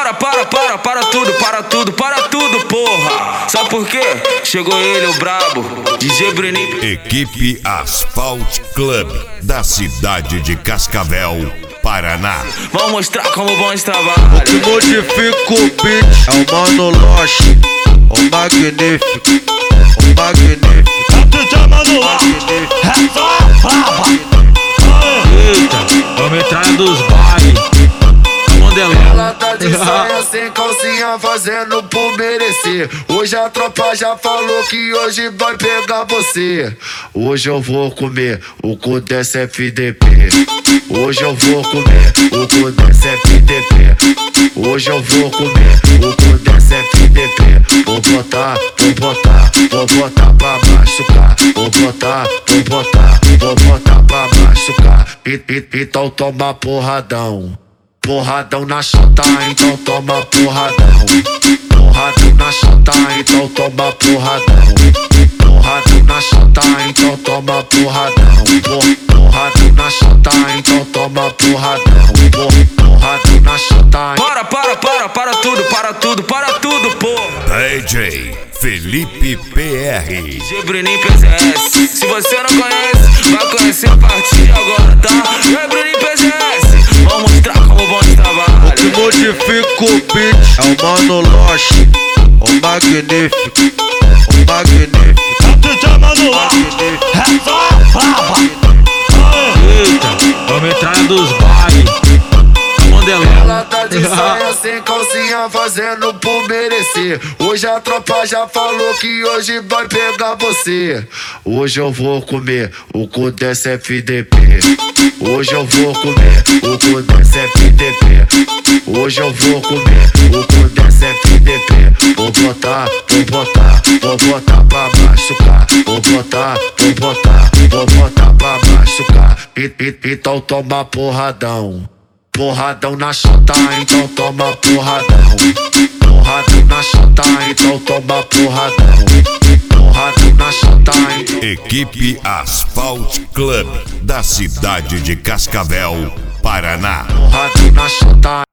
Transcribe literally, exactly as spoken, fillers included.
Para, para, para, para tudo, para tudo, para tudo, porra. Sabe por quê? Chegou ele, o brabo, D J Bruninho. Equipe Asphalt Club, da cidade de Cascavel, Paraná. Vamos mostrar como bom esse trabalho. O que modifica o beat é o Mano Loche, o magnífico, o magnífico. Tu chamando lá, é só brava. Eita, é o metralha dos bailes. Ela tá de saia sem calcinha fazendo por merecer. Hoje a tropa já falou que hoje vai pegar você. Hoje eu vou comer o cu desse F D P. Hoje eu vou comer o cu desse F D P. Hoje eu vou comer o cu desse F D P. Vou botar, vou botar, vou botar pra machucar. Vou botar, vou botar, vou botar pra machucar. E, e, então toma porradão. Porradão na chota, então toma porradão. Porradão na chota, então toma porradão. Porradão na chota, então toma porradão. Porradão na chota, então toma porradão. Porradão na chota. Para, para, para, para tudo, para tudo, para tudo, porra. D J Felipe P R. D J Bruninho P Z S. Se você não conhece, vai conhecer a partir de agora, tá? D J Bruninho P Z S. Vamos mostrar como bom esse trabalho. O que modifica o beat é o Mano Loche, o magnífico, o magnífico. Tu chamando lá, é só brava. Eita, é o metralha dos bailes. Ela tá de saia sem calcinha fazendo por merecer. Hoje a tropa já falou que hoje vai pegar você. Hoje eu vou comer o cu desse F D P. Hoje eu vou comer o cu desse F D P. Hoje eu vou comer o cu desse F D P. Vou botar, vou botar, vou botar pra machucar. Vou botar, vou botar, vou botar pra machucar. E, e, então toma porradão. Porradão na chota, então toma porradão. Porradão na chota, então toma porradão. Porradão na chota. Equipe Asphalt Club, da cidade de Cascavel, Paraná. Porradão na chota.